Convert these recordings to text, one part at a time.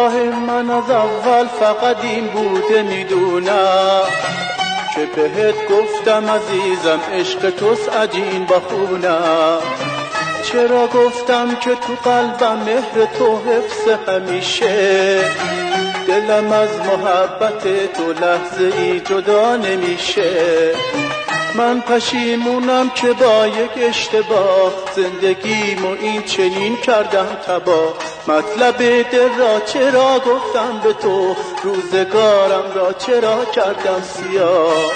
اشتباه من از اول فقط این بوده میدونم که بهت گفتم عزیزم عشق توست عجین بخونم. چرا گفتم که تو قلبم مهر تو حفظ همیشه، دلم از محبت تو لحظه ای جدا نمیشه. من پشیمونم که با یک اشتباه زندگیمو این چنین کردم تباه. مطلب دل را چرا گفتم به تو، روزگارم را چرا کردم سیاه.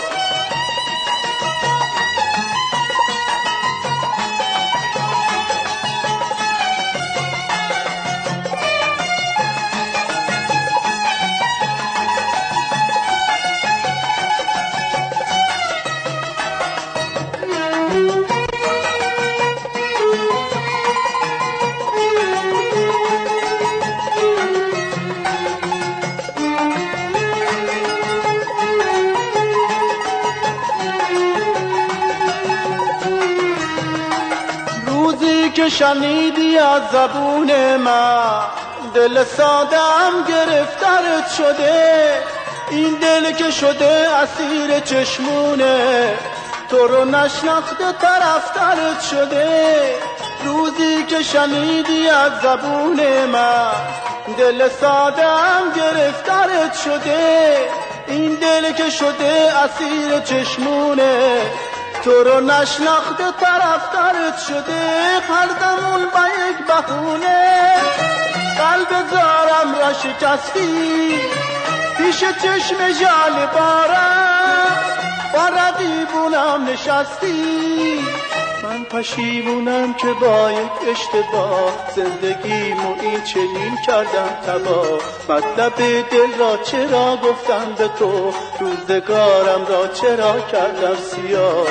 که شنیدی از زبون من دل سادم گرفتارت شده، این دل که شده اسیر چشمونه تو رو نشناخته طرفدارت شده. روزی که شنیدی از زبون من دل سادم گرفتارت شده، این دل که شده اسیر چشمونه تو رو نشناخته طرفدارت شده. هر دمون با یک بهونه قلب زارم را شکستی، پیش چشم ژاله بارم با رقیبونم نشستی. من پشیمونم که با یک اشتباه زندگیمو این چنین کردم تباه. مطلب دل را چرا گفتم به تو، روزگارم را چرا کردم سیاه.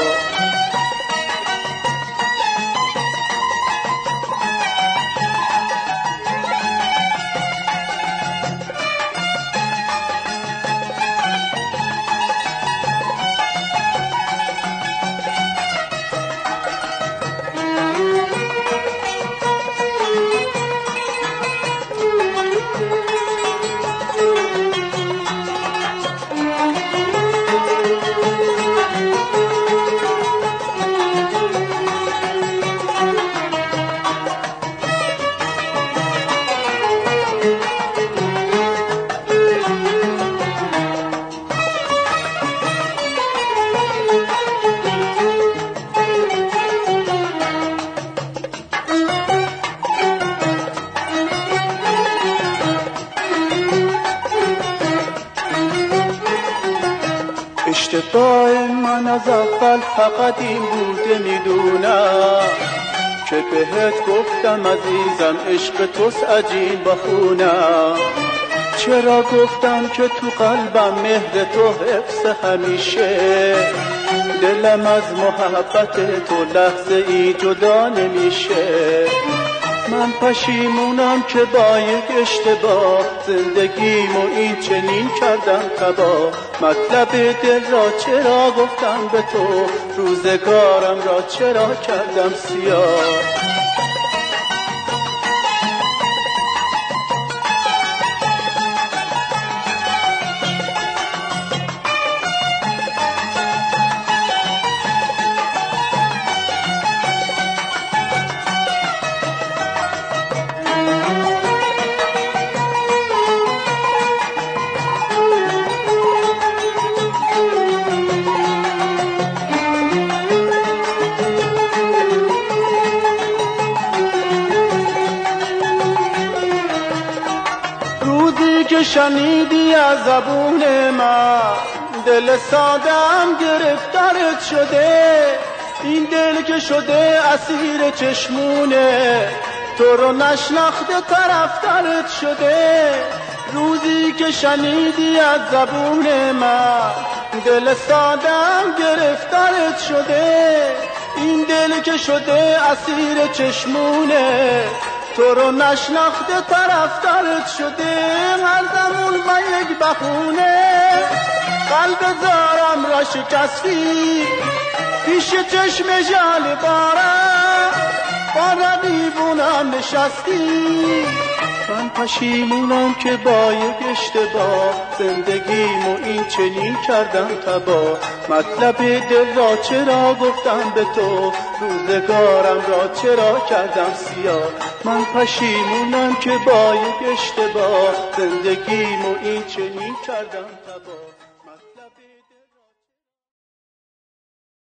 اشتباه من از اول فقط این بوده میدونم که بهت گفتم عزیزم عشق توست عجین بخونم. چرا گفتم که تو قلبم مهر تو حفظ همیشه، دلم از محبت تو لحظه ای جدا نمیشه. من پشیمونم که با یک اشتباه زندگیمو این چنین کردم تباه. مطلب دل را چرا گفتم به تو، روزگارم را چرا کردم سیاه. که شنیدی از زبون من دل سادم گرفتارت شده، این دل که شده اسیر چشمونه تو رو نشناخته طرفدارت شده. روزی که شنیدی از زبون من دل سادم گرفتارت شده، این دل که شده اسیر چشمونه تو رو نشناخته طرفدارت شده. هر زمان با یک بهونه قلب زارم را شکستی، پیش چشم ژاله بارم با رقیبونم نشستی. من پشیمونم که با یک اشتباه زندگیمو این چنین کردم تباه. مطلب دل را چرا گفتم به تو، روزگارم را چرا کردم سیاه. من پشیمونم که با یک اشتباه زندگیمو این چنین کردم تباه.